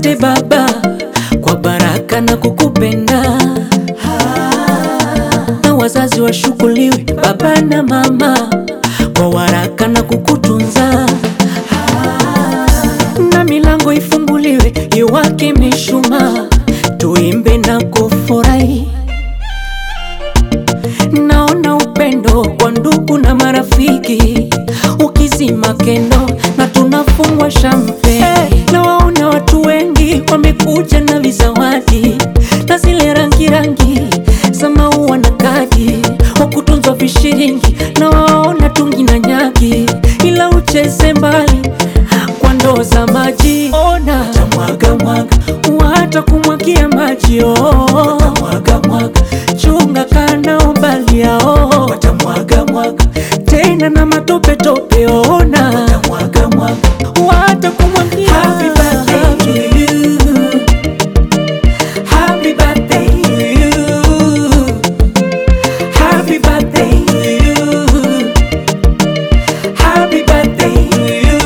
Asante Baba kwa baraka na kukupenda, na wazazi washukuriwe baba na mama kwa waraka na kukutunza, na milango ifunguliwe iwake mishumaa, tuimbe na kufurahi. Naona upendo kwa ndugu na marafiki ukizima kendo na tunafungwa champagne. Na waona watu wengi wamekuja na vizawadi na zile rangi rangi za maua na kadi, wakutunzwa vishiringi na waona tungi na nyaki, ila ucheze mbali kwa ndoo za maji. Ona watamwaga mwaga, wata kumwagia maji. Watamwaga mwaga, chunga kana umbali yao. Watamwaga mwaga, tena na matope tope. Ona watamwaga mwaga, wata kumwagia. Happy birthday to you, happy birthday to you, happy birthday to you, happy birthday to you.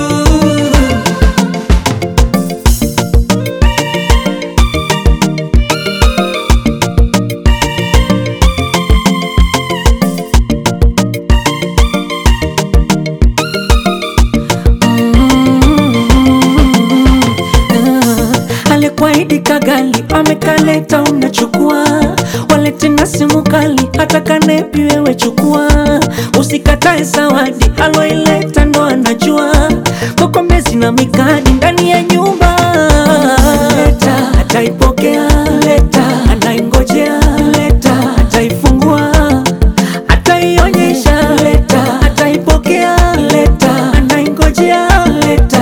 Alikuahidi kagali amekaleta, unachukua. Walete na simu kali hata kanepi wewe chukua. Usikatae zawadi aloileta ndo anajua. Kokomezi na mikadi ndani ya nyumba. Leta ataipokea, leta anaingojea, leta ataifungua, ataionyesha, leta ataipokea, leta anaingojea, leta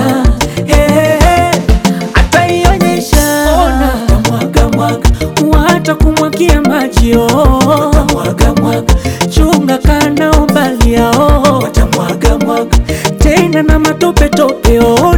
wata kumwagia maji. Watamwaga mwaga, chunga kana umbali yao. Watamwaga mwaga, tena na matope tope.